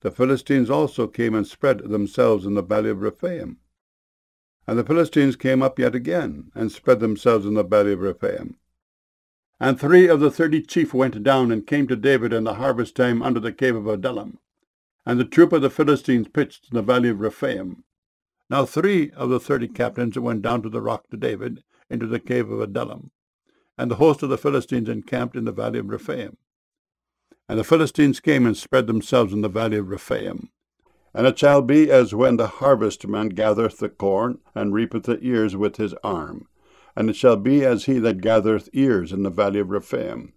the Philistines also came and spread themselves in the valley of Rephaim. And the Philistines came up yet again, and spread themselves in the valley of Rephaim. And 3 of the 30 chief went down and came to David in the harvest time under the cave of Adullam. And the troop of the Philistines pitched in the valley of Rephaim. Now 3 of the 30 captains went down to the rock to David into the cave of Adullam. And the host of the Philistines encamped in the valley of Rephaim. And the Philistines came and spread themselves in the valley of Rephaim. And it shall be as when the harvestman gathereth the corn, and reapeth the ears with his arm. And it shall be as he that gathereth ears in the valley of Rephaim.